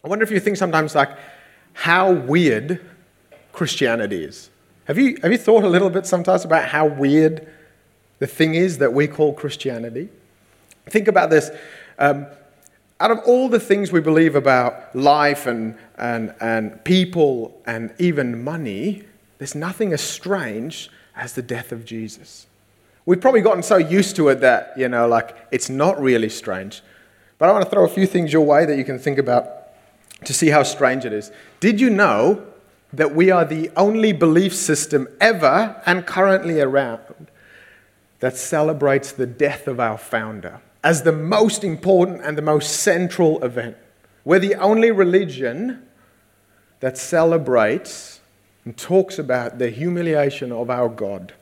I wonder if you think sometimes like how weird Christianity is. Have you thought a little bit sometimes about how weird the thing is that we call Christianity? Think about this. Out of all the things we believe about life and people and even money, there's nothing as strange as the death of Jesus. We've probably gotten so used to it that, like it's not really strange. But I want to throw a few things your way that you can think about to see how strange it is. Did you know that we are the only belief system ever and currently around that celebrates the death of our founder as the most important and the most central event? We're the only religion that celebrates and talks about the humiliation of our God.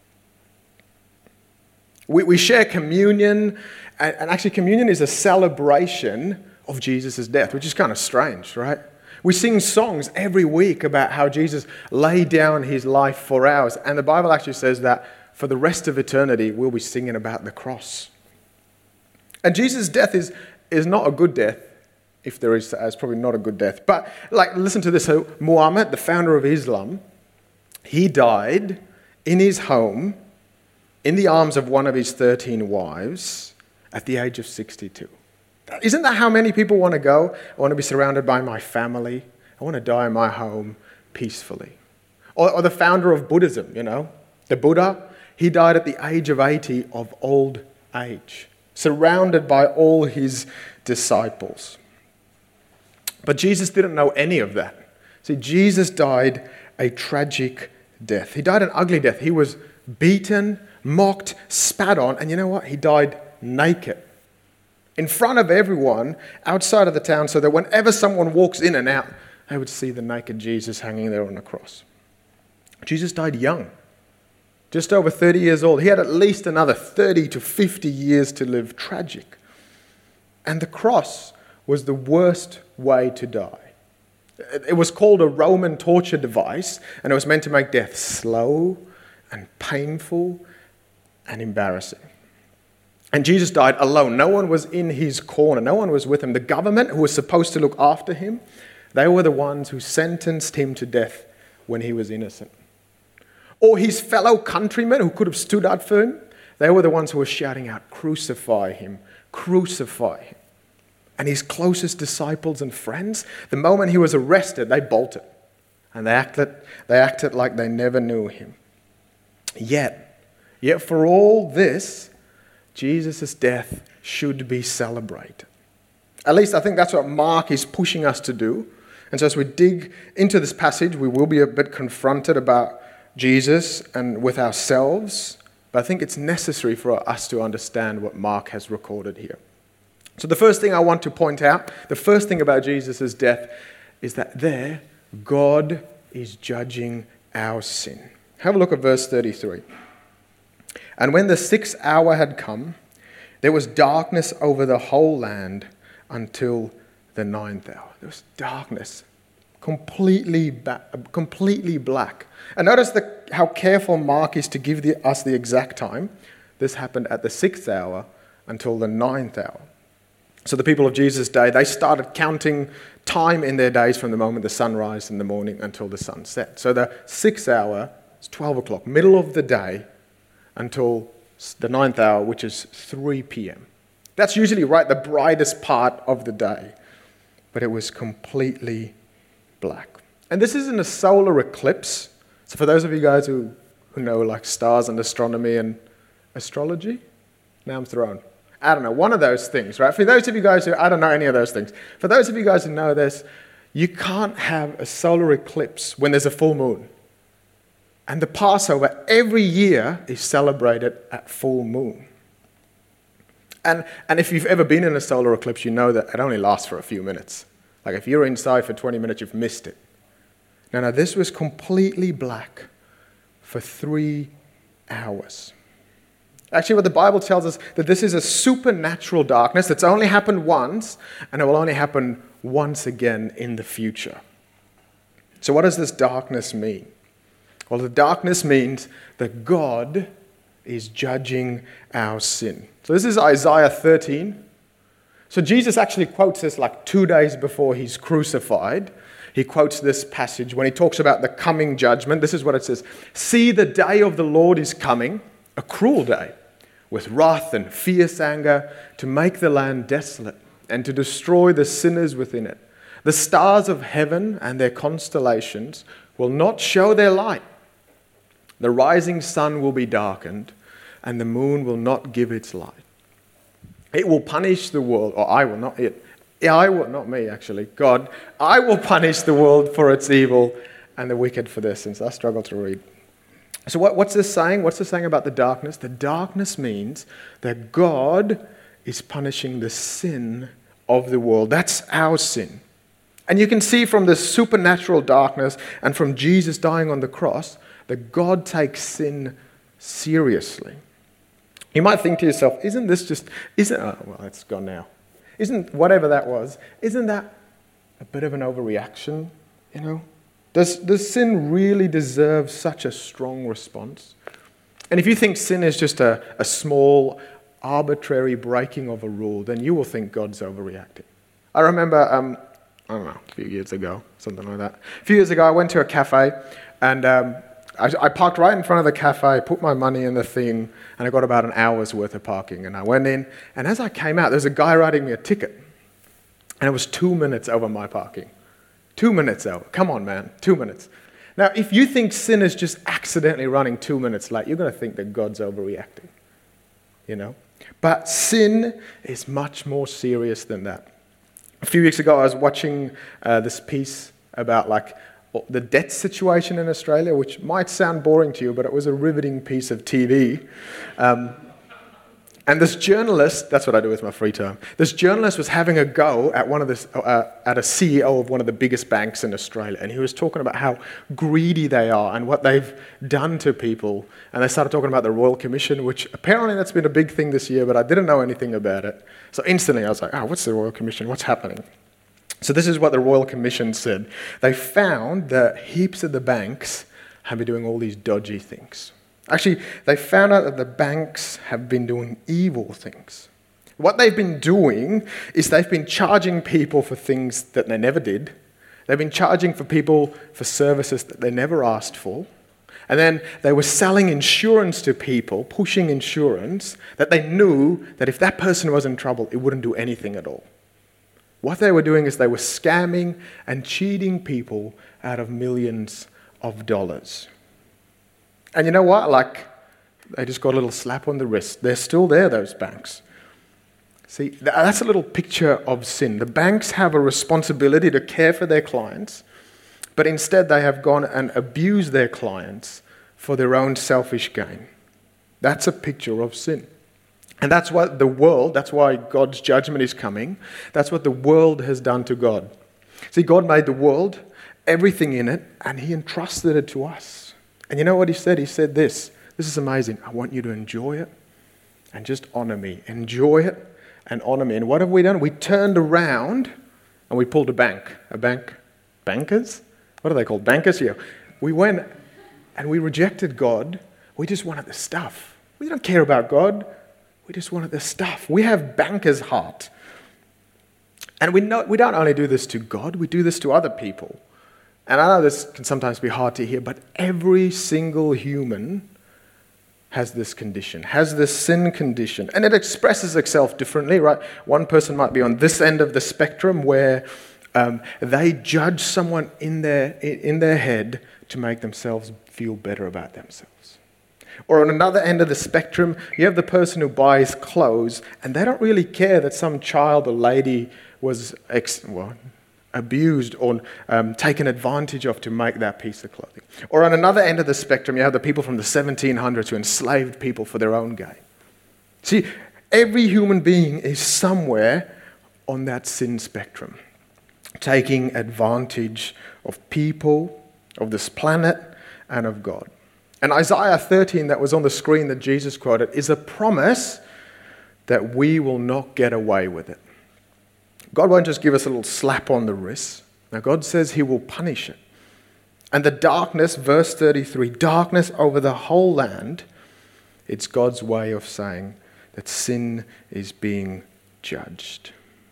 We share communion, and actually communion is a celebration of Jesus' death, which is kind of strange, right? We sing songs every week about how Jesus laid down his life for ours, and the Bible actually says that for the rest of eternity, we'll be singing about the cross. And Jesus' death is not a good death, if there is, it's probably not a good death. But listen to this. So Muhammad, the founder of Islam, he died in his home in the arms of one of his 13 wives at the age of 62. Isn't that how many people want to go? I want to be surrounded by my family. I want to die in my home peacefully. Or the founder of Buddhism, the Buddha, he died at the age of 80 of old age, surrounded by all his disciples. But Jesus didn't know any of that. See, Jesus died a tragic death. He died an ugly death. He was beaten, mocked, spat on, and you know what? He died naked in front of everyone outside of the town so that whenever someone walks in and out, they would see the naked Jesus hanging there on the cross. Jesus died young, just over 30 years old. He had at least another 30 to 50 years to live. Tragic. And the cross was the worst way to die. It was called a Roman torture device, and it was meant to make death slow and painful and embarrassing. And Jesus died alone. No one was in his corner. No one was with him. The government, who was supposed to look after him, they were the ones who sentenced him to death when he was innocent. Or his fellow countrymen who could have stood up for him, they were the ones who were shouting out, "Crucify him, crucify him." And his closest disciples and friends, the moment he was arrested, they bolted. And they acted like they never knew him. Yet for all this, Jesus' death should be celebrated. At least I think that's what Mark is pushing us to do. And so as we dig into this passage, we will be a bit confronted about Jesus and with ourselves. But I think it's necessary for us to understand what Mark has recorded here. So the first thing I want to point out, the first thing about Jesus' death is that there, God is judging our sin. Have a look at verse 33. And when the 6th hour had come, there was darkness over the whole land until the 9th hour. There was darkness, completely black. And notice how careful Mark is to give us the exact time. This happened at the 6th hour until the 9th hour. So the people of Jesus' day, they started counting time in their days from the moment the sun rises in the morning until the sun set. So the 6th hour is 12 o'clock, middle of the day, until the 9th hour, which is 3 p.m. That's usually the brightest part of the day. But it was completely black. And this isn't a solar eclipse. So for those of you guys who know stars and astronomy and astrology, now I'm thrown. I don't know, one of those things, right? For those of you guys who, I don't know any of those things. For those of you guys who know this, you can't have a solar eclipse when there's a full moon. And the Passover every year is celebrated at full moon. And if you've ever been in a solar eclipse, you know that it only lasts for a few minutes. If you're inside for 20 minutes, you've missed it. No, this was completely black for 3 hours. Actually, what the Bible tells us, that this is a supernatural darkness that's only happened once, and it will only happen once again in the future. So what does this darkness mean? Well, the darkness means that God is judging our sin. So this is Isaiah 13. So Jesus actually quotes this like 2 days before he's crucified. He quotes this passage when he talks about the coming judgment. This is what it says. See, the day of the Lord is coming, a cruel day, with wrath and fierce anger, to make the land desolate and to destroy the sinners within it. The stars of heaven and their constellations will not show their light. The rising sun will be darkened, and the moon will not give its light. It will punish the world, or I will, not it. I will, not me actually, God. I will punish the world for its evil and the wicked for their sins. I struggle to read. So what's this saying? What's this saying about the darkness? The darkness means that God is punishing the sin of the world. That's our sin. And you can see from the supernatural darkness and from Jesus dying on the cross that God takes sin seriously. You might think to yourself, isn't it's gone now. Isn't whatever that was, isn't that a bit of an overreaction, you know? Does sin really deserve such a strong response? And if you think sin is just a small, arbitrary breaking of a rule, then you will think God's overreacting. I remember, I don't know, a few years ago, something like that. A few years ago, I went to a cafe, and I parked right in front of the cafe, put my money in the thing, and I got about an hour's worth of parking. And I went in, and as I came out, there was a guy writing me a ticket. And it was 2 minutes over my parking. 2 minutes over. Come on, man, 2 minutes. Now, if you think sin is just accidentally running 2 minutes late, you're going to think that God's overreacting, you know? But sin is much more serious than that. A few weeks ago, I was watching this piece about the debt situation in Australia, which might sound boring to you, but it was a riveting piece of TV. And this journalist, that's what I do with my free time, this journalist was having a go at at a CEO of one of the biggest banks in Australia, and he was talking about how greedy they are and what they've done to people. And they started talking about the Royal Commission, which apparently that's been a big thing this year, but I didn't know anything about it. So instantly I was like, what's the Royal Commission? What's happening? So this is what the Royal Commission said. They found that heaps of the banks have been doing all these dodgy things. Actually, they found out that the banks have been doing evil things. What they've been doing is they've been charging people for things that they never did. They've been charging for people for services that they never asked for. And then they were selling insurance to people, pushing insurance, that they knew that if that person was in trouble, it wouldn't do anything at all. What they were doing is they were scamming and cheating people out of millions of dollars. And you know what? They just got a little slap on the wrist. They're still there, those banks. See, that's a little picture of sin. The banks have a responsibility to care for their clients, but instead they have gone and abused their clients for their own selfish gain. That's a picture of sin. And that's why God's judgment is coming. That's what the world has done to God. See, God made the world, everything in it, and he entrusted it to us. And you know what he said? He said this. This is amazing. I want you to enjoy it and just honor me. Enjoy it and honor me. And what have we done? We turned around and we pulled a bank. Bankers? What are they called? Bankers? Yeah. We went and we rejected God. We just wanted the stuff. We don't care about God. We just wanted the stuff. We have banker's heart. And we don't only do this to God, we do this to other people. And I know this can sometimes be hard to hear, but every single human has this condition, has this sin condition. And it expresses itself differently, right? One person might be on this end of the spectrum where they judge someone in their head to make themselves feel better about themselves. Or on another end of the spectrum, you have the person who buys clothes and they don't really care that some child or lady was abused or taken advantage of to make that piece of clothing. Or on another end of the spectrum, you have the people from the 1700s who enslaved people for their own gain. See, every human being is somewhere on that sin spectrum, taking advantage of people, of this planet, and of God. And Isaiah 13 that was on the screen that Jesus quoted is a promise that we will not get away with it. God won't just give us a little slap on the wrist. Now, God says he will punish it. And the darkness, verse 33, darkness over the whole land, it's God's way of saying that sin is being judged.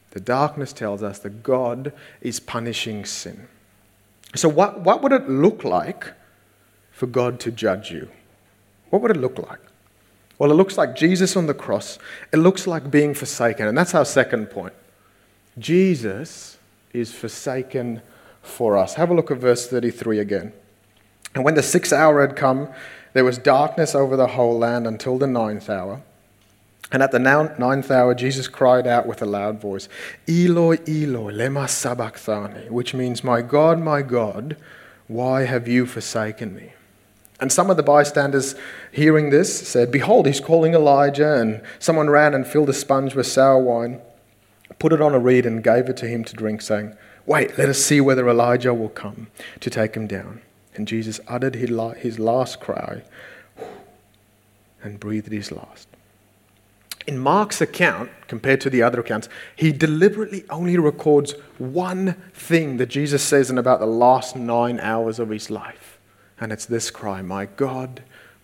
The darkness tells us that God is punishing sin. So what would it look like for God to judge you? What would it look like? Well, it looks like Jesus on the cross. It looks like being forsaken. And that's our second point. Jesus is forsaken for us. Have a look at verse 33 again. And when the 6th hour had come, there was darkness over the whole land until the 9th hour. And at the 9th hour, Jesus cried out with a loud voice, Eloi, Eloi, lema sabachthani, which means, my God, why have you forsaken me? And some of the bystanders hearing this said, behold, he's calling Elijah. And someone ran and filled a sponge with sour wine, put it on a reed and gave it to him to drink, saying, wait, let us see whether Elijah will come to take him down. And Jesus uttered his last cry and breathed his last. In Mark's account, compared to the other accounts, he deliberately only records one thing that Jesus says in about the last 9 hours of his life. And it's this cry, my God,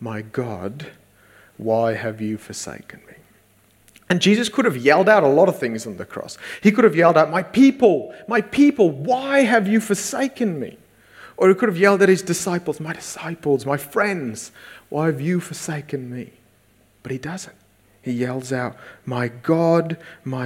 why have you forsaken me? And Jesus could have yelled out a lot of things on the cross. He could have yelled out, my people, why have you forsaken me? Or he could have yelled at his disciples, my friends, why have you forsaken me? But he doesn't. He yells out, my God,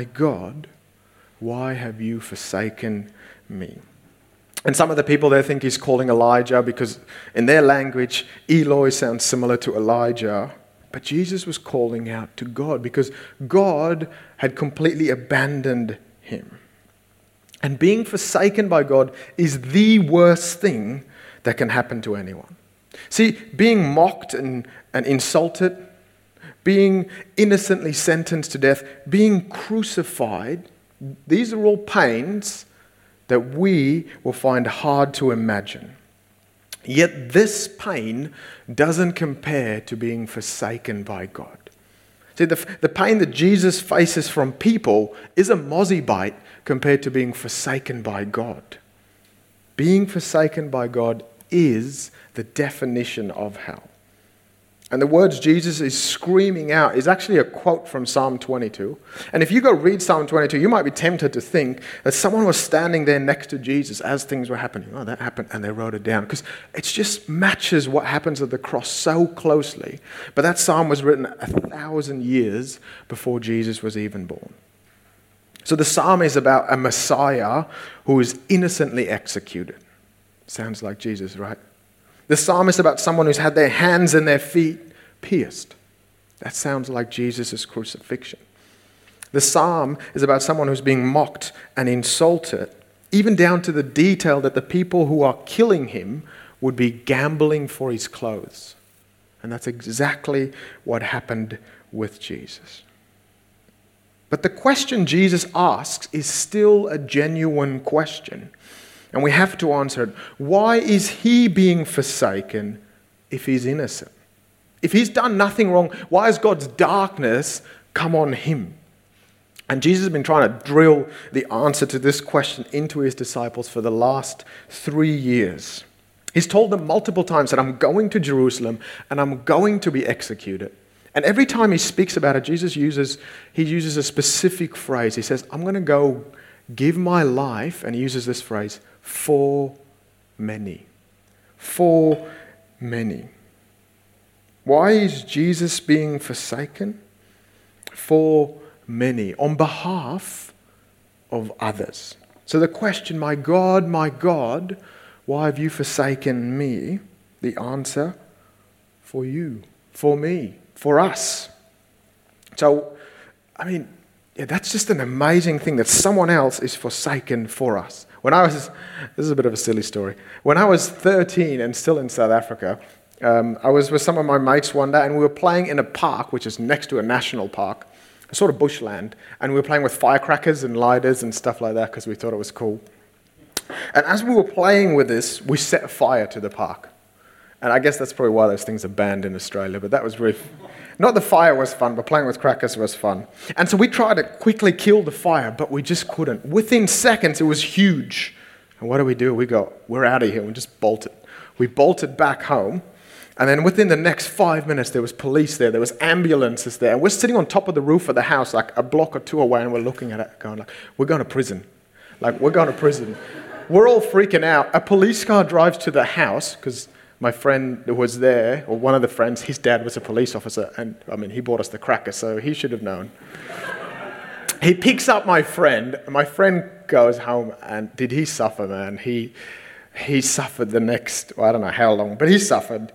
why have you forsaken me? And some of the people there think he's calling Elijah because in their language, Eloi sounds similar to Elijah. But Jesus was calling out to God because God had completely abandoned him. And being forsaken by God is the worst thing that can happen to anyone. See, being mocked and insulted, being innocently sentenced to death, being crucified, these are all pains that we will find hard to imagine. Yet this pain doesn't compare to being forsaken by God. See, the pain that Jesus faces from people is a mozzie bite compared to being forsaken by God. Being forsaken by God is the definition of hell. And the words Jesus is screaming out is actually a quote from Psalm 22. And if you go read Psalm 22, you might be tempted to think that someone was standing there next to Jesus as things were happening. Oh, that happened, and they wrote it down. Because it just matches what happens at the cross so closely. But that psalm was written 1,000 years before Jesus was even born. So the psalm is about a Messiah who is innocently executed. Sounds like Jesus, right? The psalm is about someone who's had their hands and their feet pierced. That sounds like Jesus' crucifixion. The psalm is about someone who's being mocked and insulted, even down to the detail that the people who are killing him would be gambling for his clothes. And that's exactly what happened with Jesus. But the question Jesus asks is still a genuine question. And we have to answer it. Why is he being forsaken if he's innocent? If he's done nothing wrong, why has God's darkness come on him? And Jesus has been trying to drill the answer to this question into his disciples for the last 3 years. He's told them multiple times that I'm going to Jerusalem and I'm going to be executed. And every time he speaks about it, Jesus uses a specific phrase. He says, I'm going to go give my life, and he uses this phrase, for many. For many. Why is Jesus being forsaken? For many, on behalf of others. So the question, my God, why have you forsaken me? The answer, for you, for me, for us. So, that's just an amazing thing that someone else is forsaken for us. This is a bit of a silly story. When I was 13 and still in South Africa, I was with some of my mates one day and we were playing in a park, which is next to a national park, a sort of bushland, and we were playing with firecrackers and lighters and stuff like that because we thought it was cool. And as we were playing with this, we set fire to the park. And I guess that's probably why those things are banned in Australia, but that was really... Not the fire was fun, but playing with crackers was fun. And so we tried to quickly kill the fire, but we just couldn't. Within seconds, it was huge. And what do? We go, we're out of here. We just bolted. We bolted back home. And then within the next 5 minutes, there was police there was ambulances there. And we're sitting on top of the roof of the house, like a block or two away, and we're looking at it going like, we're going to prison. We're going to prison. We're all freaking out. A police car drives to the house, because my friend who was there, or one of the friends, his dad was a police officer, and he bought us the cracker, so he should have known. He picks up my friend, and my friend goes home, and did he suffer, man? He suffered the next, I don't know how long, but he suffered.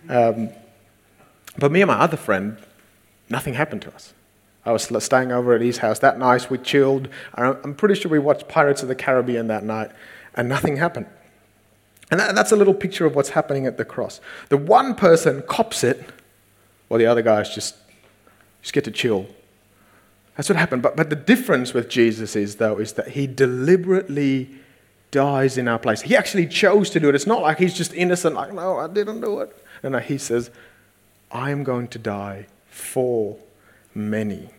But me and my other friend, nothing happened to us. I was staying over at his house that night. We chilled. I'm pretty sure we watched Pirates of the Caribbean that night, and nothing happened. And that's a little picture of what's happening at the cross. The one person cops it, while the other guys just get to chill. That's what happened. But the difference with Jesus is that he deliberately dies in our place. He actually chose to do it. It's not like he's just innocent, like, no, I didn't do it. No, he says, I am going to die for many.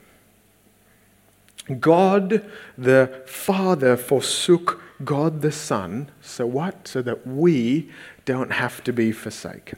God the Father forsook God the Son. So what? So that we don't have to be forsaken.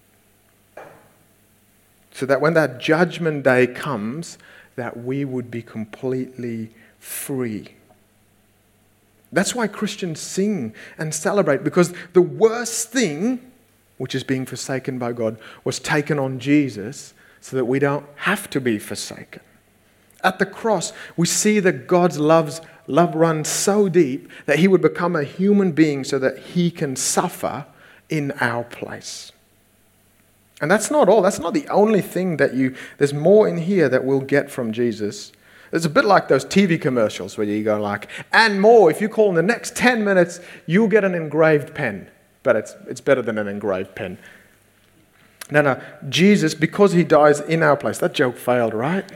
So that when that judgment day comes, that we would be completely free. That's why Christians sing and celebrate, because the worst thing, which is being forsaken by God, was taken on Jesus so that we don't have to be forsaken. At the cross, we see that God's love runs so deep that he would become a human being so that he can suffer in our place. And that's not all. That's not the only thing there's more in here that we'll get from Jesus. It's a bit like those TV commercials where you go like, and more, if you call in the next 10 minutes, you'll get an engraved pen. But it's better than an engraved pen. No, Jesus, because he dies in our place. That joke failed, right?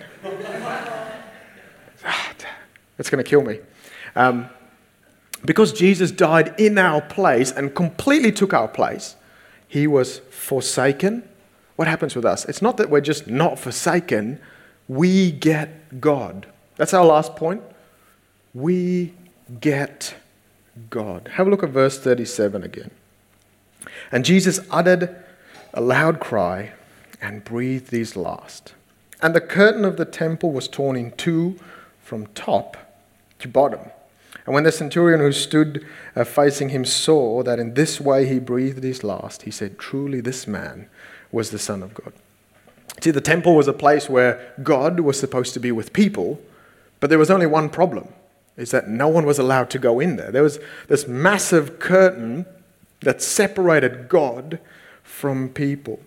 It's going to kill me. Because Jesus died in our place and completely took our place, he was forsaken. What happens with us? It's not that we're just not forsaken. We get God. That's our last point. We get God. Have a look at verse 37 again. And Jesus uttered a loud cry and breathed his last. And the curtain of the temple was torn in two from top to bottom. And when the centurion who stood facing him saw that in this way he breathed his last, he said, truly this man was the Son of God. See, the temple was a place where God was supposed to be with people, but there was only one problem, is that no one was allowed to go in there. There was this massive curtain that separated God from people.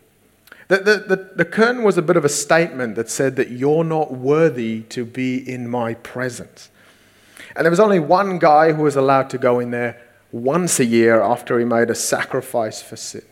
The curtain was a bit of a statement that said that you're not worthy to be in my presence. And there was only one guy who was allowed to go in there once a year after he made a sacrifice for sin.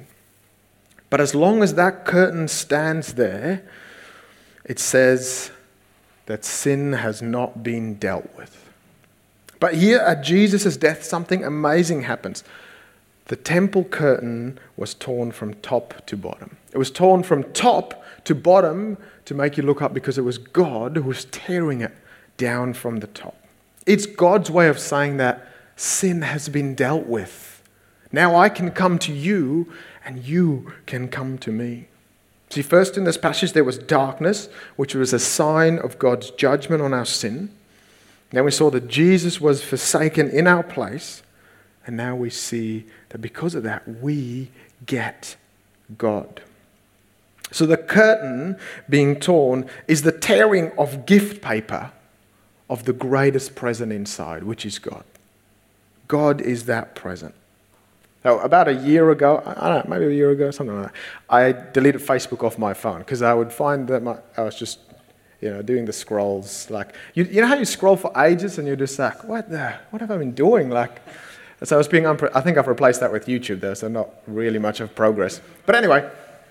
But as long as that curtain stands there, it says that sin has not been dealt with. But here at Jesus' death, something amazing happens. The temple curtain was torn from top to bottom. It was torn from top to bottom to make you look up, because it was God who was tearing it down from the top. It's God's way of saying that sin has been dealt with. Now I can come to you and you can come to me. See, first in this passage there was darkness, which was a sign of God's judgment on our sin. Then we saw that Jesus was forsaken in our place. And now we see that because of that, we get God. So the curtain being torn is the tearing of gift paper of the greatest present inside, which is God. God is that present. Now, about a year ago, I don't know, maybe a year ago, something like that, I deleted Facebook off my phone because I would find that I was just, doing the scrolls. Like, you know how you scroll for ages and you're just like, what have I been doing? So I was I think I've replaced that with YouTube though, so not really much of progress. But anyway,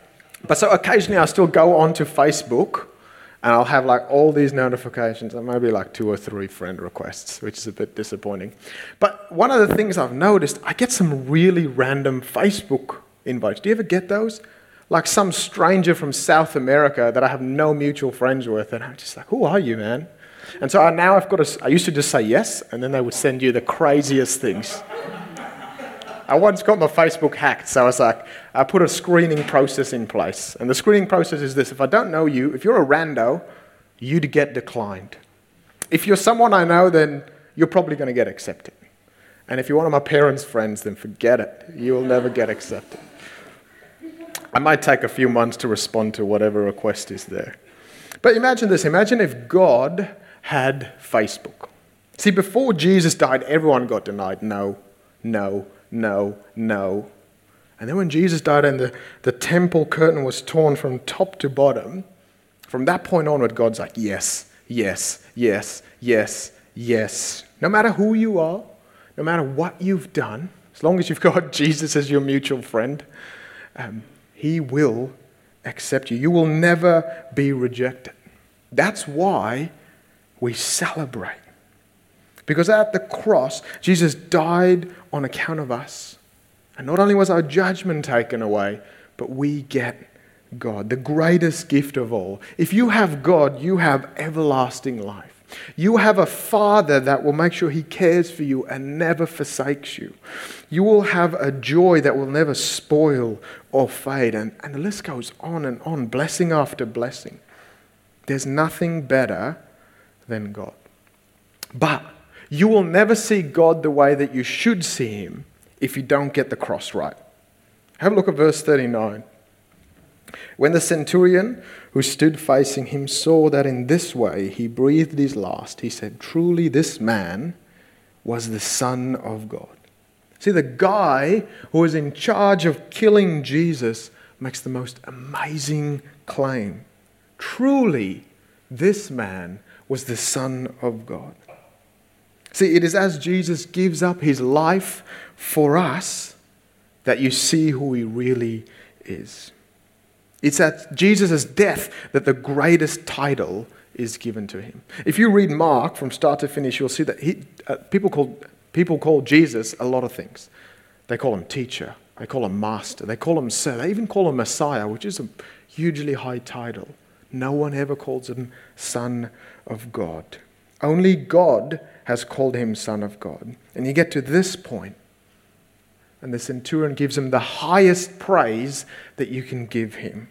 so occasionally I still go onto Facebook and I'll have all these notifications and maybe 2 or 3 friend requests, which is a bit disappointing. But one of the things I've noticed, I get some really random Facebook invites. Do you ever get those? Like some stranger from South America that I have no mutual friends with, and I'm just like, who are you, man? And so I used to just say yes, and then they would send you the craziest things. I once got my Facebook hacked, so I was like, I put a screening process in place. And the screening process is this: if I don't know you, if you're a rando, you'd get declined. If you're someone I know, then you're probably going to get accepted. And if you're one of my parents' friends, then forget it. You will never get accepted. I might take a few months to respond to whatever request is there. But imagine this. Imagine if God had Facebook. See, before Jesus died, everyone got denied. No, no, no, no. And then when Jesus died and the temple curtain was torn from top to bottom, from that point onward, God's like, yes, yes, yes, yes, yes. No matter who you are, no matter what you've done, as long as you've got Jesus as your mutual friend, He will accept you. You will never be rejected. That's why we celebrate. Because at the cross, Jesus died on account of us. And not only was our judgment taken away, but we get God, the greatest gift of all. If you have God, you have everlasting life. You have a Father that will make sure He cares for you and never forsakes you. You will have a joy that will never spoil or fade. And the list goes on and on, blessing after blessing. There's nothing better than God. But you will never see God the way that you should see Him if you don't get the cross right. Have a look at verse 39. When the centurion who stood facing him saw that in this way he breathed his last, he said, "Truly this man was the Son of God." See, the guy who was in charge of killing Jesus makes the most amazing claim. Truly this man was the Son of God. See, it is as Jesus gives up His life for us that you see who He really is. It's at Jesus' death that the greatest title is given to Him. If you read Mark from start to finish, you'll see that people call Jesus a lot of things. They call Him teacher. They call Him master. They call Him sir. They even call Him Messiah, which is a hugely high title. No one ever calls Him Son of God. Only God has called Him Son of God. And you get to this point, and the centurion gives Him the highest praise that you can give Him.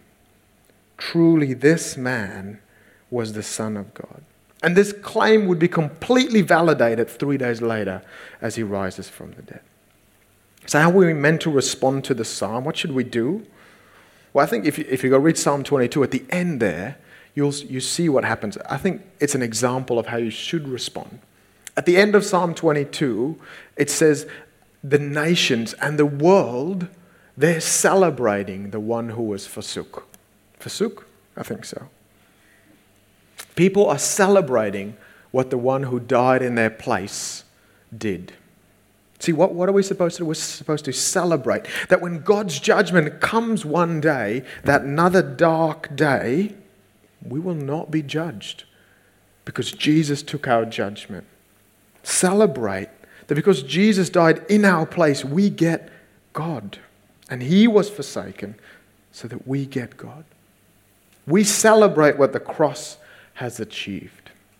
Truly this man was the Son of God. And this claim would be completely validated 3 days later as He rises from the dead. So how are we meant to respond to the psalm? What should we do? Well, I think if you go read Psalm 22, at the end there, you see what happens. I think it's an example of how you should respond. At the end of Psalm 22, it says, the nations and the world, they're celebrating the one who was forsook. Forsook? I think so. People are celebrating what the one who died in their place did. See, what are we supposed to do? We're supposed to celebrate that when God's judgment comes one day, that another dark day, we will not be judged because Jesus took our judgment. Celebrate that because Jesus died in our place, we get God. And He was forsaken so that we get God. We celebrate what the cross has achieved.